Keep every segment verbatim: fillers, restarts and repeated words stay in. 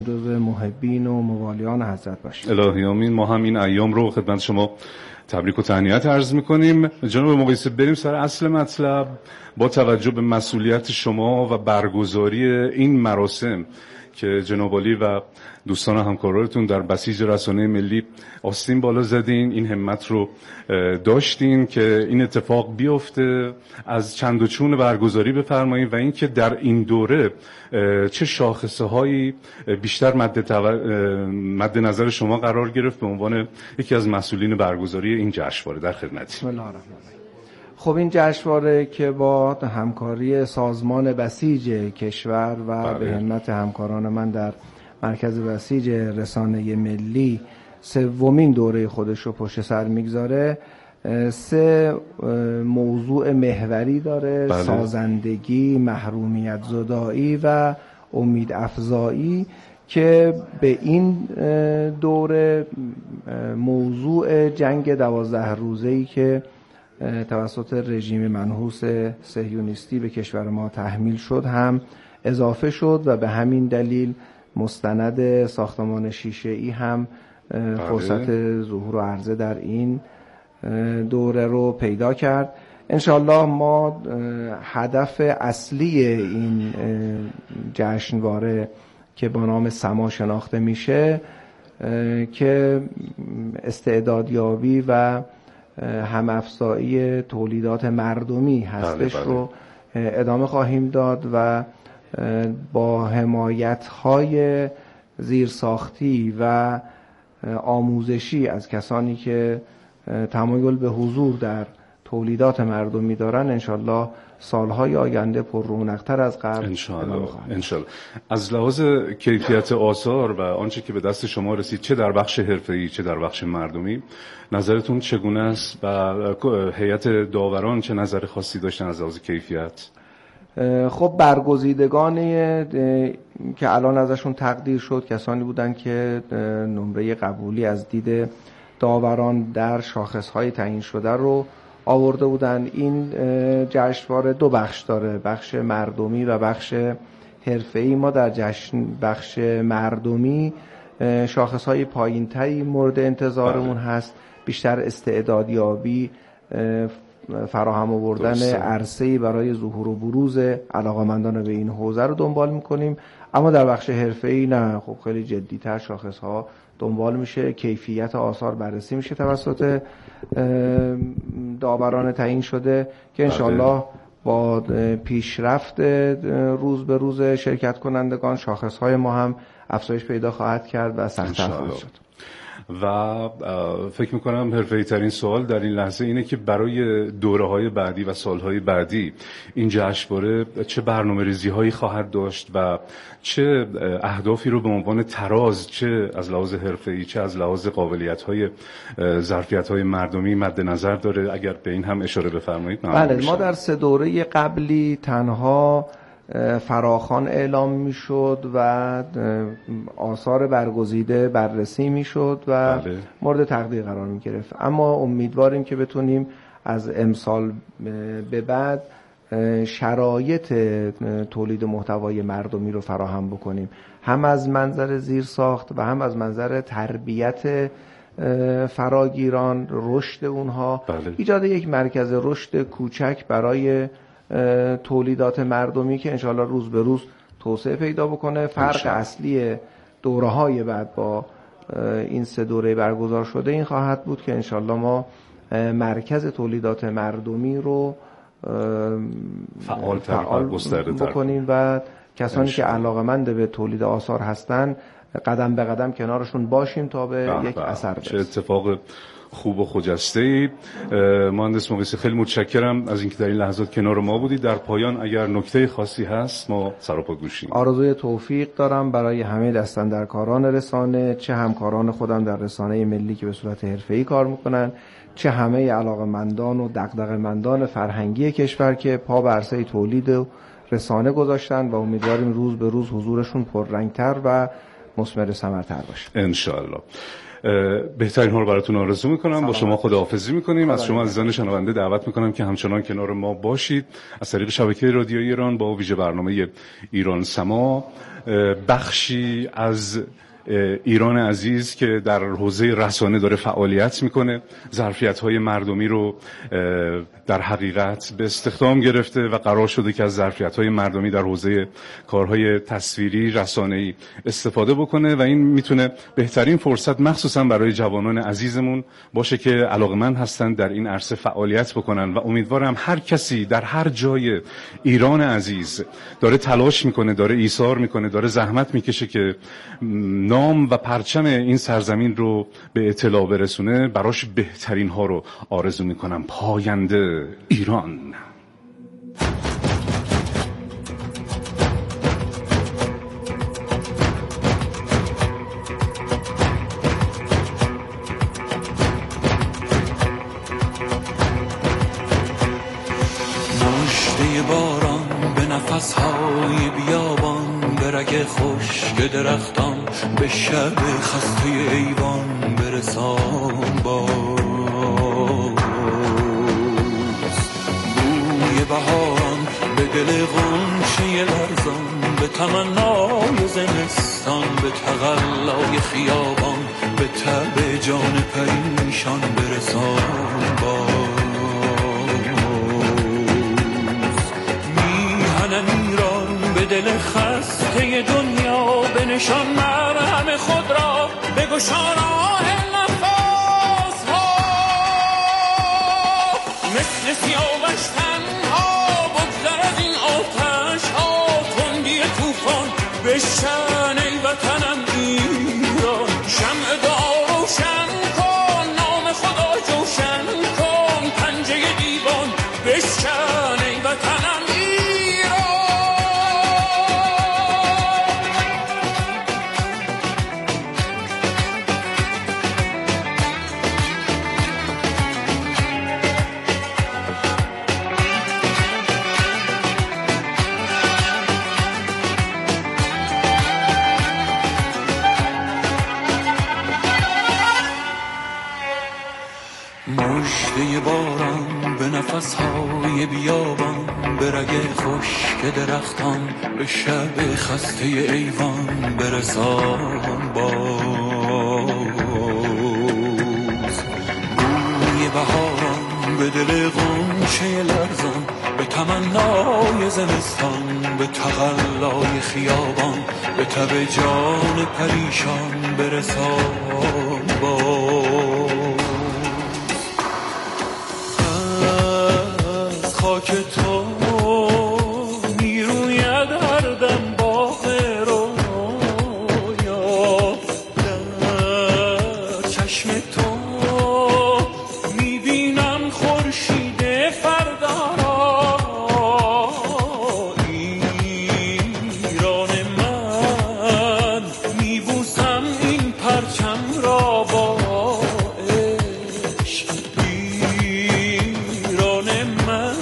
جزو محبین و موالیان حضرت باشید. الهی آمین. ما هم این ایام رو خدمت شما تبریک و تهنیت عرض می‌کنیم. جناب مقیسی، بریم سر اصل مطلب. با توجه به مسئولیت شما و برگزاری این مراسم که جناب عالی و دوستان همکارانتون در بسیج رسانه ملی آستین بالا زدین، این همت رو داشتین که این اتفاق بیفته، از چند و چون برگزاری بفرمایید و اینکه در این دوره چه شاخصه هایی بیشتر مد, تو... مد نظر شما قرار گرفت به عنوان یکی از مسئولین برگزاری این جشنواره. در خدمتی. بسم الله الرحمن الرحیم. خب این جشنواره که با همکاری سازمان بسیج کشور و بله. به همت همکاران من در مرکز بسیج رسانه ملی سومین دوره خودش رو پشت سر میگذاره، سه موضوع محوری داره. بله. سازندگی، محرومیت زدایی و امید افزایی، که به این دوره موضوع جنگ دوازده روزه‌ای که توسط رژیم منحوس صهیونیستی به کشور ما تحمیل شد هم اضافه شد و به همین دلیل مستند ساختمان شیشه‌ای هم فرصت ظهور و عرضه در این دوره رو پیدا کرد. انشالله ما هدف اصلی این جشنواره که با نام سما شناخته میشه که استعدادیابی و هم افزایی تولیدات مردمی هستش بله بله. رو ادامه خواهیم داد و با حمایت‌های زیرساختی و آموزشی از کسانی که تمایل به حضور در تولیدات مردمی دارن انشالله سالهای آینده پر رونق‌تر از قبل انشالله. انشالله. از لحاظ کیفیت آثار و آنچه که به دست شما رسید، چه در بخش حرفه‌ای چه در بخش مردمی، نظرتون چگونه است و هیئت داوران چه نظر خاصی داشتن از لحاظ کیفیت؟ خب برگزیدگانی که الان ازشون تقدیر شد کسانی بودن که نمره قبولی از دید داوران در شاخص‌های تعیین شده رو آورده بودن. این جشنواره دو بخش داره، بخش مردمی و بخش حرفه‌ای. ما در جشن بخش مردمی شاخص‌های پایین‌تری مورد انتظارمون هست، بیشتر استعدادیابی، فراهم آوردن عرصه‌ای برای ظهور و بروز علاقه‌مندان به این حوزه رو دنبال می‌کنیم. اما در بخش حرفه‌ای نه، خب خیلی جدی‌تر شاخص‌ها دنبال میشه، کیفیت آثار بررسی میشه توسط داوران تعیین شده که انشالله با پیشرفت روز به روز شرکت کنندگان شاخص‌های ما هم افزایش پیدا خواهد کرد و سخت‌تر خواهد شد. و فکر میکنم حرفه‌ای ترین سوال در این لحظه اینه که برای دوره‌های بعدی و سالهای بعدی این جشنواره چه برنامه‌ریزی هایی خواهد داشت و چه اهدافی رو به عنوان تراز، چه از لحاظ حرفه‌ای چه از لحاظ قابلیت‌های ظرفیت‌های مردمی مد نظر داره؟ اگر به این هم اشاره بفرمایید. بله، ما در سه دوره قبلی تنها فراخوان اعلام میشد و آثار برگزیده بررسی میشد و بله. مورد تقدیر قرار می گرفت. اما امیدواریم که بتونیم از امسال به بعد شرایط تولید محتوای مردمی رو فراهم بکنیم، هم از منظر زیرساخت و هم از منظر تربیت فراگیران، رشد اونها، بله. ایجاد یک مرکز رشد کوچک برای تولیدات مردمی که انشاءالله روز به روز توسعه پیدا بکنه. فرق اصلی دوره های بعد با این سه دوره برگزار شده این خواهد بود که انشاءالله ما مرکز تولیدات مردمی رو فعال, فعال بکنیم و کسانی که علاقه‌مند به تولید آثار هستن قدم به قدم کنارشون باشیم تا به بح یک بح. اثر برسیم. چه اتفاق خوب و خجسته‌ای. مهندس مقیسی، خیلی متشکرم از اینکه در این لحظات کنار ما بودید. در پایان اگر نکته خاصی هست ما سراپا گوشیم. آرزوی توفیق دارم برای همه دستاندرکاران رسانه، چه همکاران خودم در رسانه ملی که به صورت حرفه‌ای کار میکنن، چه همه علاقه‌مندان و دغدغه‌مندان فرهنگی کشور که پا به عرصه تولید و رسانه گذاشتن و امیدواریم روز به روز حضورشون پررنگتر و مثمر ثمرتر باشه ان شاء الله. بهترین ها رو براتون آرزو میکنم. با شما خداحافظی میکنیم. از شما عزیزان شنونده دعوت میکنم که همچنان کنار ما باشید از طریق شبکه رادیویی ایران با ویژه برنامه ایران سما، بخشی از ایران عزیز که در حوزه رسانه داره فعالیت میکنه، ظرفیت‌های مردمی رو در حقیقت به استخدام گرفته و قرار شده که از ظرفیت‌های مردمی در حوزه کارهای تصویری رسانه‌ای استفاده بکنه و این میتونه بهترین فرصت مخصوصا برای جوانان عزیزمون باشه که علاقمند هستن در این عرصه فعالیت بکنن و امیدوارم هر کسی در هر جای ایران عزیز داره تلاش میکنه، داره ایثار میکنه، داره زحمت میکشه که نام و پرچم این سرزمین رو به اطلاع برسونه، براش بهترین ها رو آرزو میکنم. پاینده ایران. مژده باران به نفسهای بیابان، به رگ خشک درختان، به شب خسته ایوان برسان باز. بوی بهاران به دل غنچه لرزان، به تمنای زمستان، به تقلای خیابان، به تب جان پریشان برسان باز. میهنم ایران به دل خسته دنیا، به نشان مرهم خود را بگشا راه نفس ها. مثل سیاوش تنها بگذر از این آتش ها، تندی طوفان بشکن ای وطنم ایران. شمع دعا روشن کن، نام خدا جوشن کن، پنجه دیوان بشکن ای وطنم مژده باران به نفسهای بیابان، به رگ خشک درختان، به شب خسته ایوان برسان باز. بوی بهاران به دل غنچه لرزان، به تمنای زمستان، به تقلای خیابان، به تب جان پریشان برسان باز. خاک تو میروید هر دم باغ رویا، در چشم تو میبینم خورشید فردا را. ایران من میبوسم این پرچم را با عشق. ایران من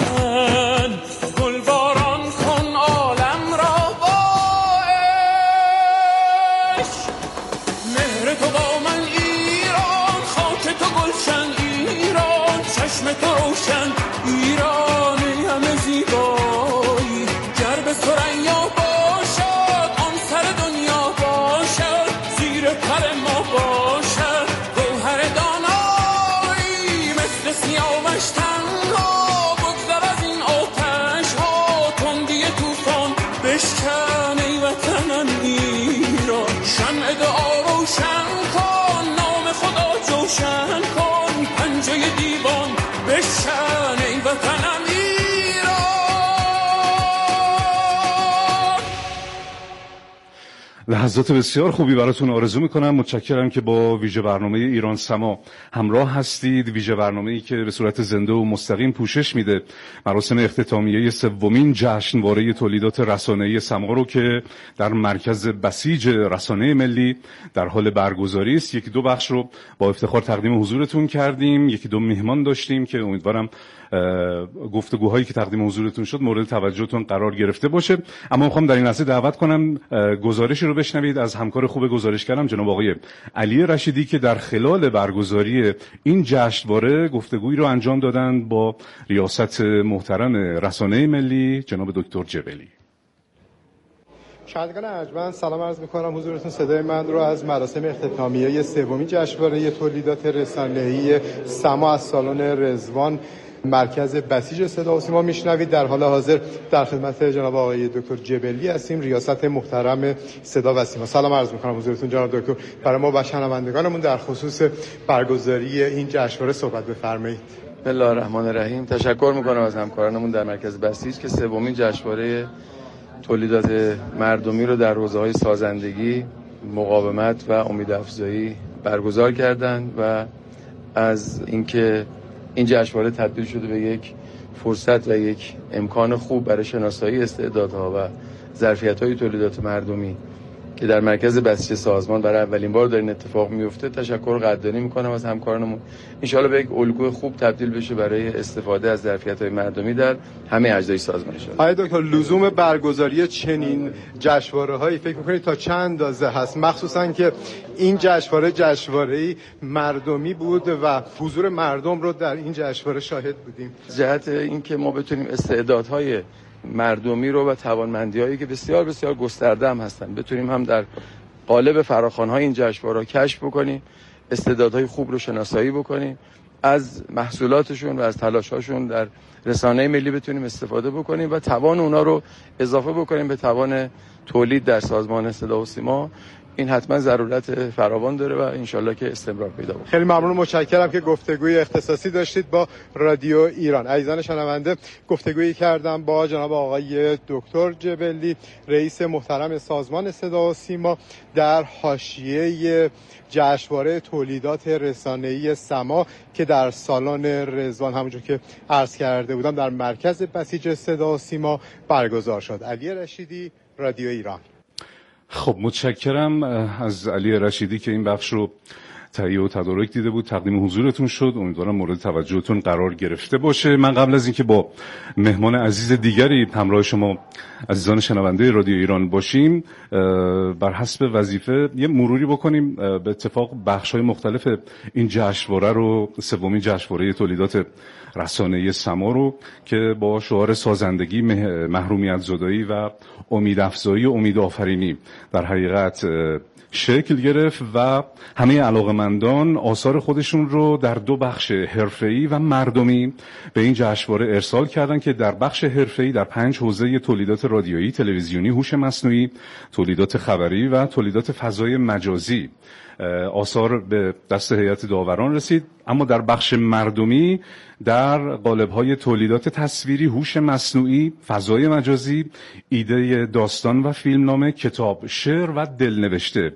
تو روشن ایرانی همه زیبایی، گر به ثریا باشد آن سر دنیا باشد، زیر پر ما باشد گوهر دانایی. مثل سیاوش تنها بگذر از این آتش ها، تندی طوفان بشکن ای وطنم ایران. شمع دعا روشن کن، نام خدا جوشن کن، پنجه دیوان بشکن ای وطنم ایران. لحظات بسیار خوبی براتون آرزو میکنم. متشکرم که با ویژه برنامه ایران سما همراه هستید. ویژه برنامه‌ای که به صورت زنده و مستقیم پوشش میده مراسم اختتامیه سومین جشنواره تولیدات رسانه‌ای سما رو که در مرکز بسیج رسانه ملی در حال برگزاری است. یکی دو بخش رو با افتخار تقدیم حضورتون کردیم، یکی دو میهمان داشتیم که امیدوارم گفتگوهایی که تقدیم حضورتون شد مورد توجهتون قرار گرفته باشه. اما میخوام در این لحظه دعوت کنم گزارشی رو بشنوید از همکار خوب گزارشگرم جناب آقای علی رشیدی که در خلال برگزاری این جشنواره گفتگویی رو انجام دادند با ریاست محترم رسانه ملی جناب دکتر جبلی. شنوندگان ارجمند سلام عرض می‌کنم حضورتون. صدای من رو از مراسم اختتامیه سومین جشنواره تولیدات رسانه‌ای سما از سالن رضوان مرکز بسیج صدا و سیما میشنوید. در حال حاضر در خدمت جناب آقای دکتر جبلی هستیم، ریاست محترم صدا و سیما. سلام عرض می‌کنم حضورتون جناب دکتر. برای ما و شنوندگانمون در خصوص برگزاری این جشنواره صحبت بفرمایید. بسم الله الرحمن الرحیم. تشکر می‌کنم از همکارانمون در مرکز بسیج که سومین جشنواره تولیدات مردمی رو در حوزه‌های سازندگی، مقاومت و امیدافزایی برگزار کردند و از اینکه این جشنواره تبدیل شده به یک فرصت و یک امکان خوب برای شناسایی استعدادها و ظرفیت‌های تولیدات مردمی که در مرکز بسیج سازمان برای اولین بار در این اتفاق میفته تشکر قدردانی میکنم از همکارانمون. انشالله به یک الگوی خوب تبدیل بشه برای استفاده از ظرفیت‌های مردمی در همه اجزای سازمان. آقای دکتر، لزوم برگزاری چنین جشنواره‌هایی فکر می‌کنید تا چند اندازه هست، مخصوصا که این جشنواره جشنواره‌ای مردمی بود و حضور مردم رو در این جشنواره شاهد بودیم؟ جهت اینکه ما بتونیم استعدادهای مردمی رو و توانمندی‌هایی که بسیار بسیار گسترده هم هستن بتونیم هم در قالب فراخوان‌های این جشنواره کشف بکنیم، استعدادهای خوب رو شناسایی بکنیم، از محصولاتشون و از تلاش‌هاشون در رسانه ملی بتونیم استفاده بکنیم و توان اونا رو اضافه بکنیم به توان تولید در سازمان صدا و سیما. این حتما ضرورت فراوان داره و انشالله که استمرار پیدا کنه. خیلی ممنون، متشکرم که گفتگوی اختصاصی داشتید با رادیو ایران. عزیزان شنونده، گفتگویی کردم با جناب آقای دکتر جبلی، رئیس محترم سازمان صدا و سیما در حاشیه جشنواره تولیدات رسانه‌ای سما که در سالن رضوان همونجور که عرض کرده بودم در مرکز بسیج صدا و سیما برگزار شد. علی رشیدی، رادیو ایران. خب متشکرم از علی رشیدی که این بخش رو تهیه و تدارک دیده بود، تقدیم حضورتون شد. امیدوارم مورد توجهتون قرار گرفته باشه. من قبل از اینکه با مهمان عزیز دیگری همراه شما عزیزان شنونده رادیو ایران باشیم، بر حسب وظیفه یه مروری بکنیم به اتفاق بخش‌های مختلف این جشنواره رو، سومین جشنواره تولیدات رسانه‌ای سما رو که با شعار سازندگی، محرومیت زدایی و امیدافزایی و امیدآفرینی در حقیقت شکل گرفت و همه علاقمندان آثار خودشون رو در دو بخش حرفه‌ای و مردمی به این جشنواره ارسال کردن که در بخش حرفه‌ای در پنج حوزه تولیدات رادیویی، تلویزیونی، هوش مصنوعی، تولیدات خبری و تولیدات فضای مجازی آثار به دست هیئت داوران رسید. اما در بخش مردمی در قالب‌های تولیدات تصویری، هوش مصنوعی، فضای مجازی، ایده داستان و فیلمنامه، کتاب، شعر و دلنوشته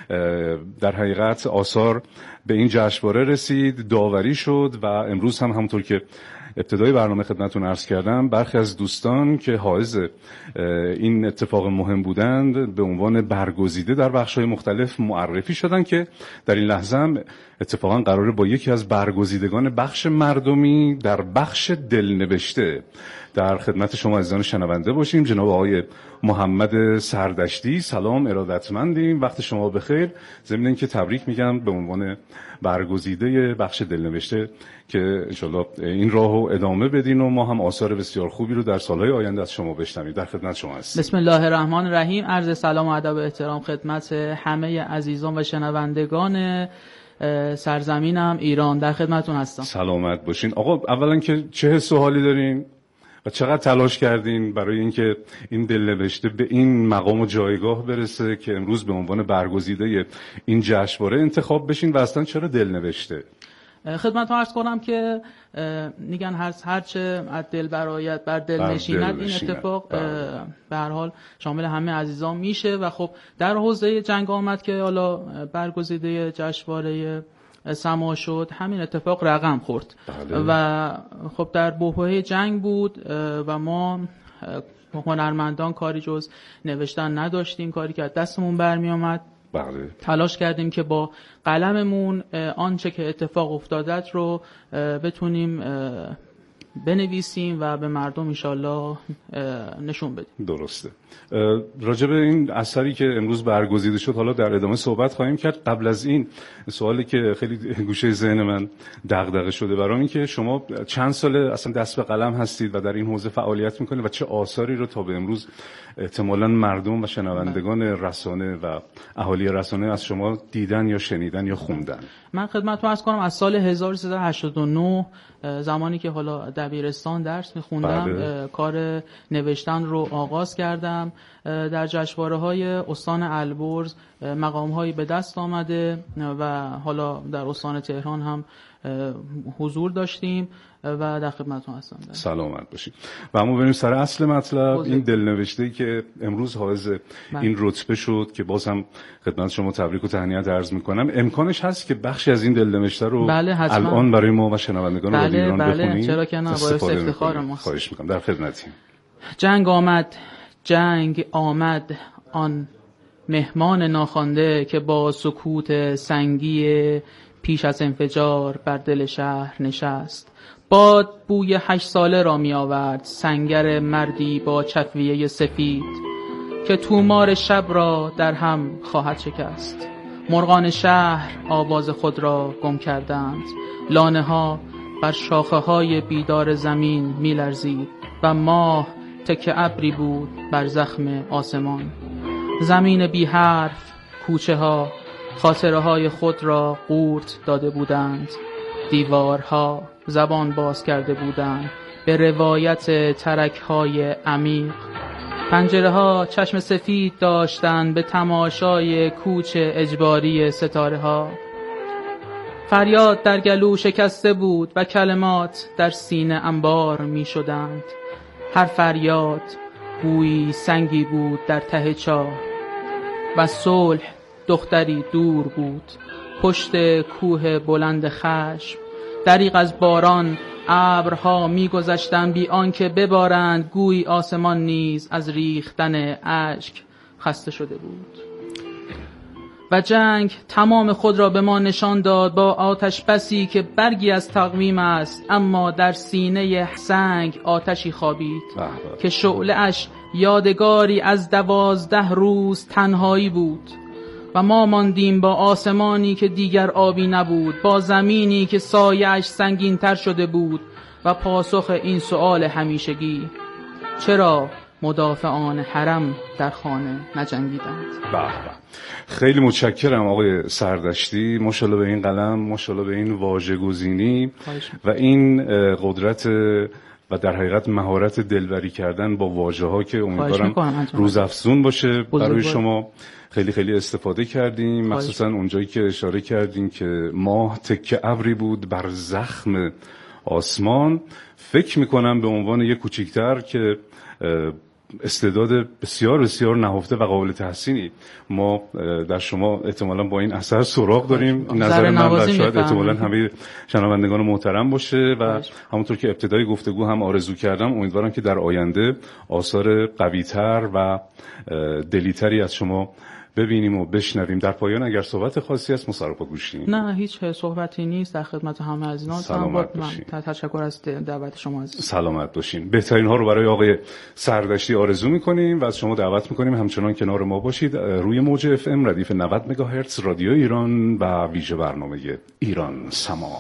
در حقیقت آثار به این جشنواره رسید، داوری شد و امروز هم همونطور که ابتدای برنامه خدمتتون عرض کردم برخی از دوستان که حائز این اتفاق مهم بودند به عنوان برگزیده در بخش‌های مختلف معرفی شدن که در این لحظه هم اتفاقا قراره با یکی از برگزیدگان بخش مردمی در بخش دلنوشته در خدمت شما عزیزان شنونده باشیم. جناب آقای محمد سردشتی، سلام، ارادتمندیم، وقت شما بخیر. ضمن اینکه تبریک میگم به عنوان برگزیده بخش دلنوشته که انشالله این راهو ادامه بدین و ما هم آثار بسیار خوبی رو در سالهای آینده از شما بشنویم. در خدمت شما هستیم. بسم الله الرحمن الرحیم. عرض سلام و ادب و احترام خدمت همه عزیزان و شنوندگان سرزمینم ایران. در خدمتتون هستم. سلامت باشین. آقا اولا که چه حس و حالی دارین و چقدر تلاش کردین برای اینکه این دلنوشته به این مقام و جایگاه برسه که امروز به عنوان برگزیده این جشنواره انتخاب بشین و اصلا چرا دلنوشته؟ خدمتتون عرض کنم که میگن هر هرچه از دل برایت بر دل نشیند. این اتفاق به هر حال شامل همه عزیزان میشه و خب در حوزه جنگ آمد که حالا برگزیده جشنواره سما شد، همین اتفاق رقم خورد. بله. و خب در بحبوحه جنگ بود و ما هنرمندان کاری جز نوشتن نداشتیم، کاری که از دستمون برمی آمد. بله. تلاش کردیم که با قلممون آنچه که اتفاق افتادت رو بتونیم بنویسیم و به مردم انشالله نشون بدیم. درسته. راجع به این اثری که امروز برگزیده شد حالا در ادامه صحبت خواهیم کرد. قبل از این سوالی که خیلی گوشه ذهن من دغدغه شده برام این که شما چند ساله اصلا دست به قلم هستید و در این حوزه فعالیت میکنید و چه آثاری رو تا به امروز احتمالاً مردم و شنوندگان رسانه و اهالی رسانه از شما دیدن یا شنیدن یا خوندن؟ من خدمتتون عرض کنم از سال هزار و سیصد و هشتاد و نه زمانی که حالا دبیرستان درس میخوندم بله. کار نوشتن رو آغاز کردم. در جشنواره‌های استان البرز مقام‌هایی به دست آمده و حالا در استان تهران هم حضور داشتیم و در خدمتتون هستم. سلامت باشید. و اما بریم سر اصل مطلب. این دلنوشته‌ای که امروز حائز این رتبه شد که باز هم خدمت شما تبریک و تهنیت عرض می‌کنم، امکانش هست که بخشی از این دلنوشته رو بله الان برای ما و شنوندگان بله رادیو ایران بله بخونیم؟ چرا که نه، باعث افتخار ماست. خواهش می‌کنم. در خدمتیم. جنگ آمد جنگ آمد آن مهمان ناخوانده که با سکوت سنگی پیش از انفجار بر دل شهر نشست. باد بوی هشت ساله را می آورد، سنگر مردی با چفویه سفید که تومار شب را در هم خواهد شکست. مرغان شهر آواز خود را گم کردند، لانه ها بر شاخه های بیدار زمین می لرزید و ماه تکه ابری بود بر زخم آسمان. زمین بی حرف، کوچه ها خاطره های خود را قورت داده بودند، دیوارها زبان باز کرده بودند به روایت ترک های عمیق. پنجره ها چشم سفید داشتند به تماشای کوچ اجباری ستاره ها. فریاد در گلو شکسته بود و کلمات در سینه انبار می شدند. هر فریاد بویی سنگی بود در ته چاه و صلح دختری دور بود پشت کوه بلند خشم. دریغ از باران ابرها می‌گذشتند بی آنکه ببارند، گویی آسمان نیز از ریختن اشک خسته شده بود. و جنگ تمام خود را به ما نشان داد با آتش بسی که برگی از تقویم است، اما در سینه سنگ آتشی خوابید که شعله اش یادگاری از دوازده روز تنهایی بود. و ما ماندیم با آسمانی که دیگر آبی نبود، با زمینی که سایه‌اش سنگین تر شده بود و پاسخ این سؤال همیشگی: چرا مدافعان حرم در خانه نجنگیدند؟ به به، خیلی متشکرم آقای سردشتی. ماشاءالله به این قلم، ماشاءالله به این واژه‌گزینی و این قدرت و در حقیقت مهارت دلبری کردن با واژه‌ها که امیدوارم روزافزون باشه برای شما. خیلی خیلی استفاده کردیم، مخصوصا اونجایی که اشاره کردیم که ماه تکه ابری بود بر زخم آسمان. فکر میکنم به عنوان یک کوچیکتر که استعداد بسیار بسیار نهفته و قابل تحسینی ما در شما احتمالاً با این اثر سراغ داریم. نظر من و شاید احتمالاً همه شنوندگان محترم باشه و همونطور که ابتدای گفتگو هم آرزو کردم، امیدوارم که در آینده آثار قوی‌تر و دلیتری از شما ببینیم و بشنویم. در پایان اگر صحبت خاصی هست مصرف گوشیم. نه هیچ صحبتی نیست. در خدمت همه از اینا سلامت من تشکر از دعوت شما عزیز. سلامت باشین. بهترین ها رو برای آقای سردشتی آرزو میکنیم و از شما دعوت میکنیم همچنان کنار ما باشید روی موج اف ام ردیف نود مگاهرتز رادیو ایران و ویژه برنامه ایران سما.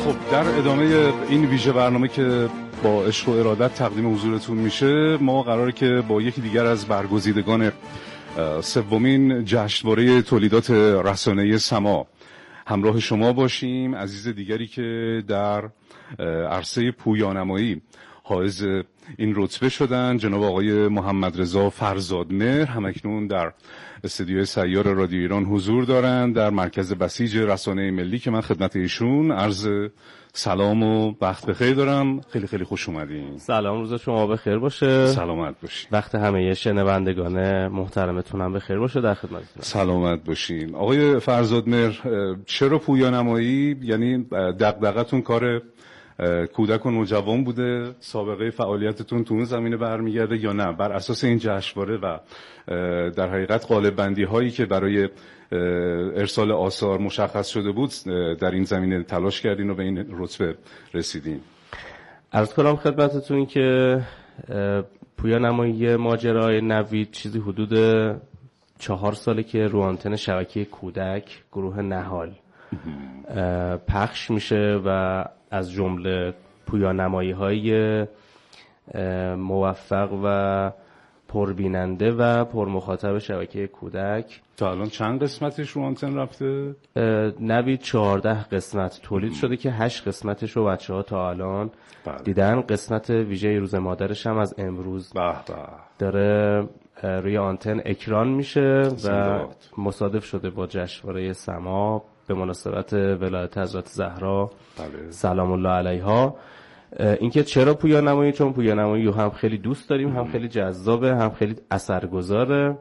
خب در ادامه این ویژه برنامه که با عشق و ارادت تقدیم حضورتون میشه، ما قراره که با یکی دیگر از برگزیدگان سومین جشنواره تولیدات رسانه‌ای سما همراه شما باشیم. عزیز دیگری که در عرصه پویانمایی حائز این رتبه شدن جناب آقای محمد رضا فرزادمهر، همکنون در استودیوی سیار رادیو ایران حضور دارند در مرکز بسیج رسانه ملی که من خدمت ایشون عرض سلام و وقت بخیر دارم. خیلی خیلی خوش اومدین. سلام، روز شما بخیر باشه. سلامت باشین. وقت همه شنوندگان محترمتون هم بخیر باشه. در خدمتتون. سلامت باشین. آقای فرزادمهر، چرا پویانمایی؟ یعنی دغدغتون کار کودک و نوجوان بوده؟ سابقه فعالیتتون تو اون زمینه برمیگرده یا نه بر اساس این جشنواره و در حقیقت قالب بندی هایی که برای ارسال آثار مشخص شده بود در این زمینه تلاش کردین و به این رتبه رسیدین؟ عرض کنم خدمتتون که پویانمایی ماجرای نوید چیزی حدود چهار ساله که رو آنتن شبکه کودک گروه نهال پخش میشه و از جمله پویانمایی های موفق و پربیننده و پرمخاطب شبکه کودک. تا الان چند قسمتش رو آنتن رفته؟ نوید چهارده قسمت تولید شده که هشت قسمتش رو بچه ها تا الان بله. دیدن. قسمت ویژه روز مادرش هم از امروز بح بح. داره روی آنتن اکران میشه و مصادف شده با جشنواره سما به مناسبت ولادت حضرت زهرا بله. سلام الله علیها. اینکه چرا پویانمایی؟ چون پویانمایی رو هم خیلی دوست داریم، هم خیلی جذابه، هم خیلی اثرگذاره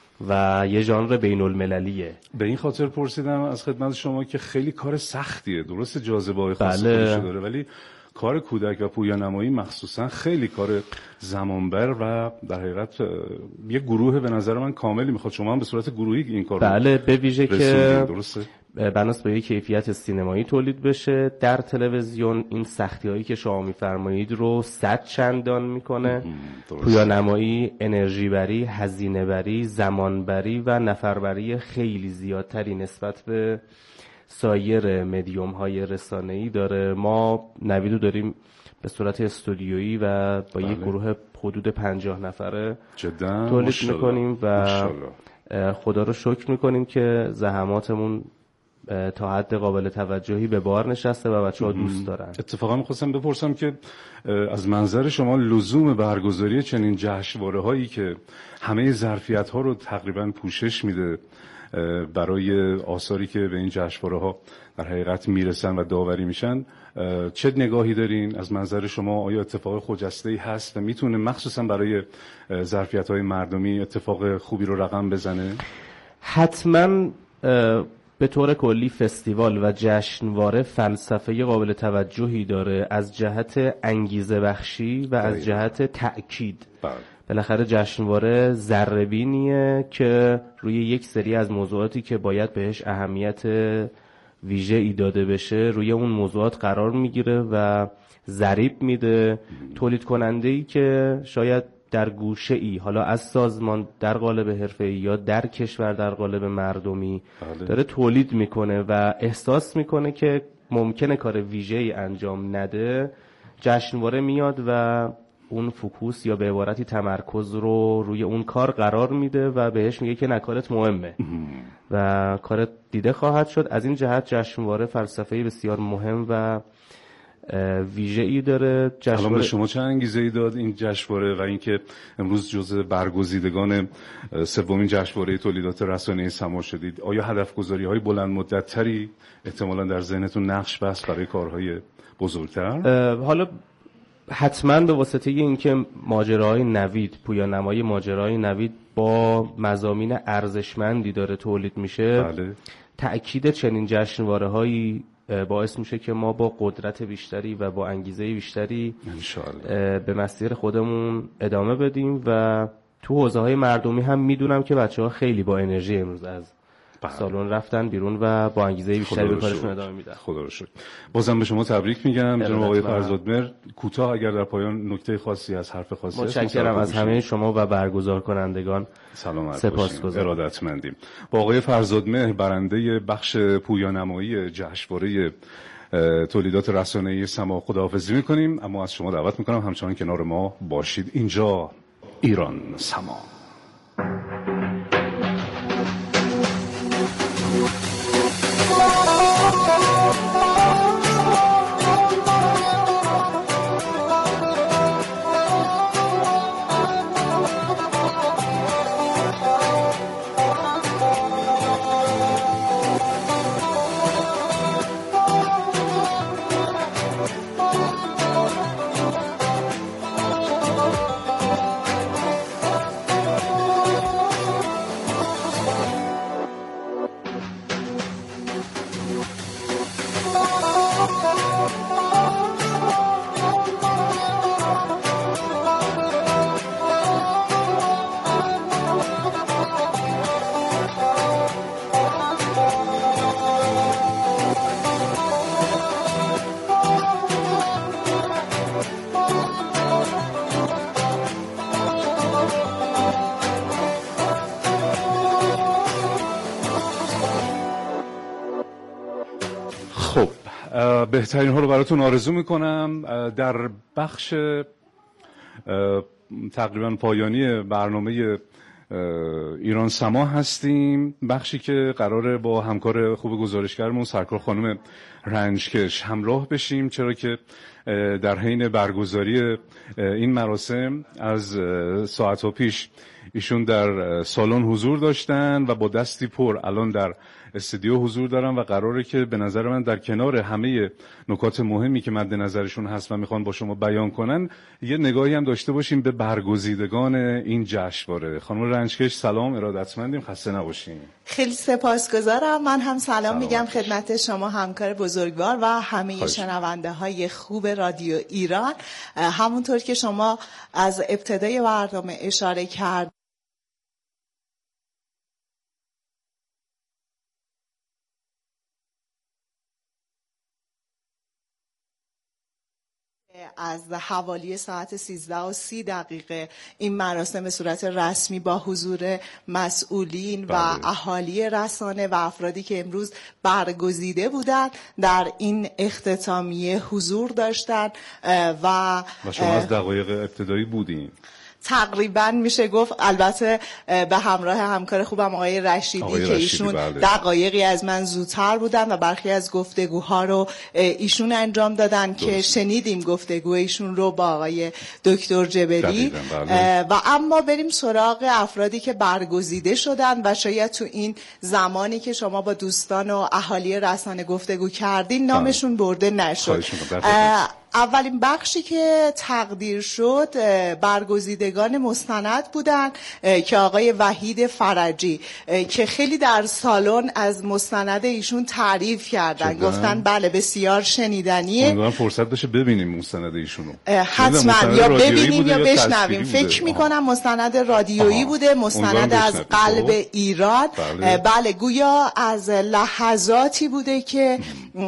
و یه ژانر بین المللیه. به این خاطر پرسیدم از خدمت شما که خیلی کار سختیه، درسته جاذبه‌های خاص بله. خودش داره، ولی کار کودک و پویانمایی مخصوصا خیلی کار زمانبر و در حقیقت یه گروه به نظر من کاملی میخواد. شما هم به صورت گروهی این کار بله، به ویژه که درسته بناس به یک کیفیت سینمایی تولید بشه در تلویزیون، این سختی هایی که شما میفرمایید رو صد چندان میکنه. پویانمایی انرژی بری، هزینه بری، زمان بری و نفر بری خیلی زیادتری نسبت به سایر مدیوم های رسانه‌ای داره. ما نویدو داریم به صورت استودیویی و با بله. یک گروه حدود پنجاه نفره جدا تولید میکنیم و خدا رو شکر میکنیم که زحماتمون تا حد قابل توجهی به بار نشسته و بچه‌ها دوست دارن. اتفاقا می‌خواستم بپرسم که از منظر شما لزوم برگزاری چنین جشنواره‌هایی که همه ظرفیت‌ها رو تقریباً پوشش میده برای آثاری که به این جشنواره‌ها در حقیقت میرسن و داوری میشن، چه نگاهی دارین از منظر شما؟ آیا اتفاق خجسته‌ای هست و میتونه مخصوصا برای ظرفیت‌های مردمی اتفاق خوبی رو رقم بزنه؟ حتماً به طور کلی فستیوال و جشنواره فلسفه قابل توجهی داره از جهت انگیزه بخشی و از جهت تأکید. بالاخره جشنواره ذره‌بینیه که روی یک سری از موضوعاتی که باید بهش اهمیت ویژه‌ای داده بشه روی اون موضوعات قرار میگیره و ضریب میده. تولید کننده‌ای که شاید در گوشه‌ای حالا از سازمان در قالب حرفه‌ای یا در کشور در قالب مردمی بله. داره تولید میکنه و احساس میکنه که ممکنه کار ویژه‌ای انجام نده، جشنواره میاد و اون فوکوس یا به عبارتی تمرکز رو روی اون کار قرار میده و بهش میگه که نکارت مهمه و کارت دیده خواهد شد. از این جهت جشنواره فلسفه‌ای بسیار مهم و ویژه‌ای داره. الان به شما چه انگیزه‌ای داد این جشنواره و اینکه امروز جزء برگزیدگان سومین جشنواره تولیدات رسانه‌ای سما شدید؟ آیا هدف‌گذاری‌های بلند مدت‌تری احتمالاً در ذهنتون نقش بست برای کارهای بزرگتر؟ حالا حتما به واسطه اینکه ماجرای نوید، پویانمایی ماجرای نوید با مضامین ارزشمندی داره تولید میشه، بله. تأکید چنین جشنواره‌هایی باعث میشه که ما با قدرت بیشتری و با انگیزه بیشتری انشالله به مسیر خودمون ادامه بدیم و تو حوزه‌های مردمی هم میدونم که بچه‌ها خیلی با انرژی امروز از سالن رفتن بیرون و با انگیزه بیشتری به کارشون ادامه میدن. خدا رو شکر. بازم به شما تبریک میگم جناب آقای فرزادمهر. کوتاه اگر در پایان نکته خاصی از حرف خاصی است. متشکرم از همه شما و برگزار کنندگان. سلامت باشید. ارادتمندیم. با آقای فرزادمهر برنده بخش پویانمایی جشنواره تولیدات رسانه‌ای سما خداحافظی میکنیم، اما از شما دعوت میکنم همچنان کنار ما باشید. اینجا ایران سما. بهترین ها رو براتون آرزو میکنم. در بخش تقریبا پایانی برنامه ایران سما هستیم، بخشی که قراره با همکار خوب گزارشگرمون سرکار خانم رنجکش همراه بشیم، چرا که در حین برگزاری این مراسم از ساعت‌ها پیش ایشون در سالن حضور داشتن و با دستی پر الان در استودیو حضور دارن و قراره که به نظر من در کنار همه نکات مهمی که مد نظرشون هست و میخوان با شما بیان کنن یه نگاهی هم داشته باشیم به برگزیدگان این جشنواره. خانم رنجکش سلام، ارادتمندیم، خسته نباشین. خیلی سپاسگزارم. من هم سلام, سلام میگم خدمت شما همکار بزرگوار و همه شنونده های خوب رادیو ایران. همونطور که شما از ابتدای برنامه اشاره کرد از حوالی ساعت سیزده و سی دقیقه این مراسم به صورت رسمی با حضور مسئولین و اهالی رسانه و افرادی که امروز برگزیده بودند در این اختتامیه حضور داشتند و و شما از دقایق ابتدایی بودین. تقریبا میشه گفت، البته به همراه همکار خوبم آقای رشیدی آقای که ایشون بله. دقایقی از من زودتر بودن و برخی از گفتگوها رو ایشون انجام دادن دوست. که شنیدیم گفتگو ایشون رو با آقای دکتر جبلی بله. و اما بریم سراغ افرادی که برگزیده شدن و شاید تو این زمانی که شما با دوستان و اهالی رسانه گفتگو کردین نامشون برده نشد. اولین بخشی که تقدیر شد برگزیدگان مستند بودن که آقای وحید فرجی که خیلی در سالن از مستند ایشون تعریف کردن، جدا. گفتن بله بسیار شنیدنیه. امیدوارم فرصت بشه ببینیم مستند ایشونو. حتما یا ببینیم یا بشنویم. فکر میکنم مستند رادیویی بوده، مستند از قلب ایران. بله. بله گویا از لحظاتی بوده که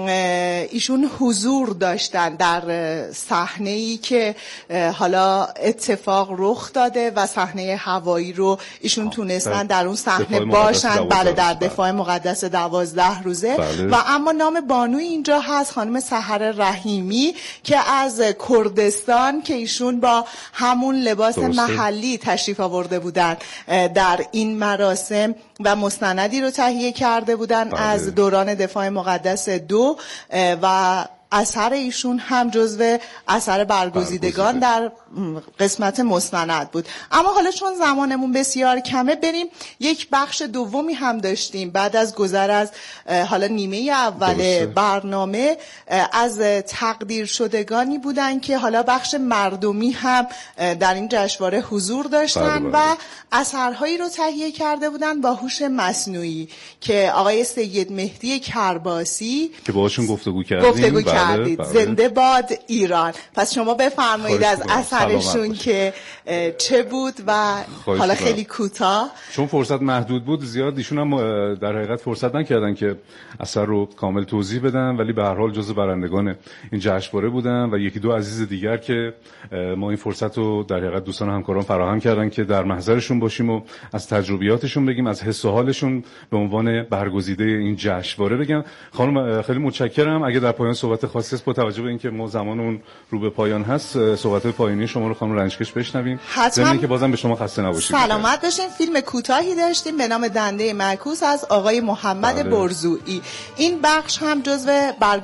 ایشون حضور داشتن در صحنه‌ای که حالا اتفاق رخ داده و صحنه هوایی رو ایشون تونستن در اون صحنه باشن. بله در دفاع مقدس دوازده روزه. بله. و اما نام بانوی اینجا هست خانم سحر رحیمی که از کردستان که ایشون با همون لباس درسته. محلی تشریف آورده بودن در این مراسم و مستندی رو تهیه کرده بودن. بله. از دوران دفاع مقدس دو و اثر ایشون هم جزو اثر برگزیدگان در قسمت مستند بود. اما حالا چون زمانمون بسیار کمه بریم یک بخش دومی هم داشتیم بعد از گذر از حالا نیمه اول درسته. برنامه از تقدیر شدگانی بودن که حالا بخش مردمی هم در این جشنواره حضور داشتن بله بله. و اثرهایی رو تهیه کرده بودن با هوش مصنوعی که آقای سید مهدی کرباسی که باهاشون گفتگو کردیم گفتگو کردید. بله بله. زنده باد ایران. پس شما بفرمایید از اثر آخرشون که چه بود و حالا خیلی کوتاه، چون فرصت محدود بود زیاد ایشون هم در حقیقت فرصت نکردن که اثر رو کامل توضیح بدن، ولی به هر حال جزو برندگان این جشنواره بودن و یکی دو عزیز دیگر که ما این فرصت رو در حقیقت دوستان همکاران فراهم کردن که در محضرشون باشیم و از تجربیاتشون بگیم، از حس و حالشون به عنوان برگزیده این جشنواره بگم. خانم خیلی متشکرم. اگه در پایان صحبت خاصی است با توجه به اینکه ما زمانمون رو به پایان هست، صحبت پایانی شما رو خانم رنجکش بشنویم. حتما که بازم به شما خسته نباشید. سلامت باشین. فیلم کوتاهی داشتیم به نام دنده معکوس از آقای محمد بله. برزویی. این بخش هم جزو